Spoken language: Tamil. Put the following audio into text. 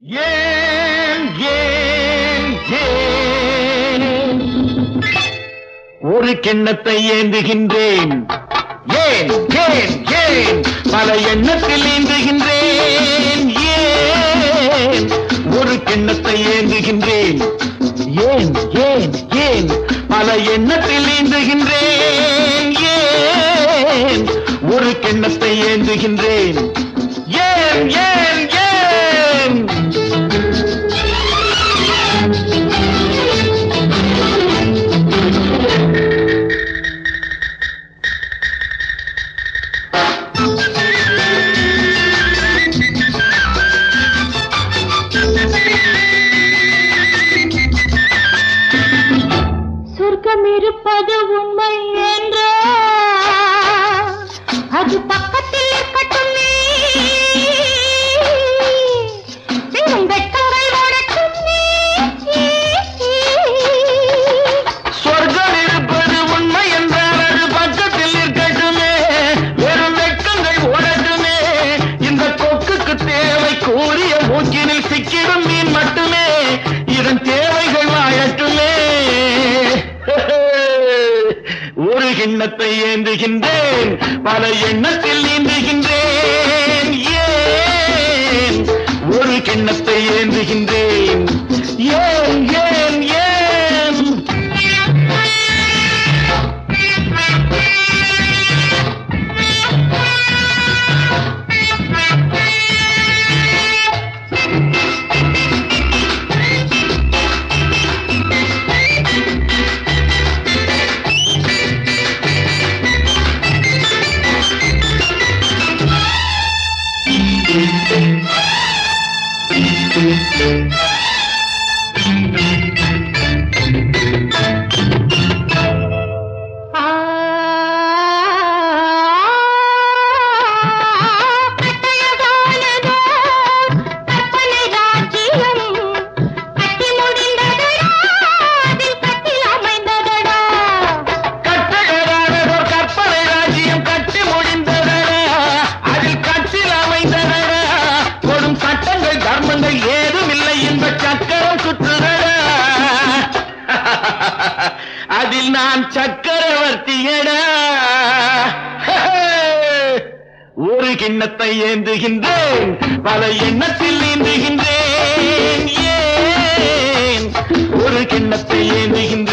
ஏன் ஏன் ஏன் ஒரு கிண்ணத்தை ஏந்துகின்றேன். ஏன் ஏன் ஏன் பல எண்ணத்தில் ஏந்துகின்றேன். ஏன் ஒரு கிண்ணத்தை ஏந்துகின்றேன். ஏன் ஏன் ஏன் பல எண்ணத்தில் ஏந்துகின்றேன். ஏன் ஒரு கிண்ணத்தை ஏந்துகின்றேன். ஏன் ஏன் ஏன் சொர்க்கம் இருப்பது உண்மை என்றோ அது பக்கத்தில் இருக்கட்டுமே. வெட்டங்கள் ஓடட்டுமே. சொர்க்கம் இருப்பது உண்மை என்றால் அது பக்கத்தில் இருக்கட்டுமே. வெறும் வெட்கங்கள் ஓடட்டுமே. இந்த கொக்குக்கு தேவை கூறிய மூக்கினில் சிக்கிடும் மீன் மட்டுமே. இதன் தேவைகள் வாழட்டுமே. ஒரு கிண்ணத்தை ஏந்துகின்றேன். பல எண்ணத்தில் நீந்துகின்றேன். ஏன் ஒரு கிண்ணத்தை ஏந்துகின்றேன். ஏன் ஏன் ஏன் கட்டழகானதோ கற்பனை ராஜ்யம் கட்டி முடிந்ததடா. அதில் கட்டில் அமைந்ததடா. கட்டழகானதோர் கற்பனை ராஜ்யம் கட்டி முடிந்ததடா. அதில் கட்டில் அமைந்ததடா. கொடும் சட்டங்கள் தர்மங்கள் ஏதுமில்லை. இந்த சக்கரம் சுற்றுதடா. அதில் நான் சக்கரவர்த்தியடா. ஒரு கிண்ணத்தை ஏந்துகின்றேன். பல எண்ணத்தில் நீந்துகின்றேன். ஏன் ஒரு கிண்ணத்தை ஏந்துகின்றேன்.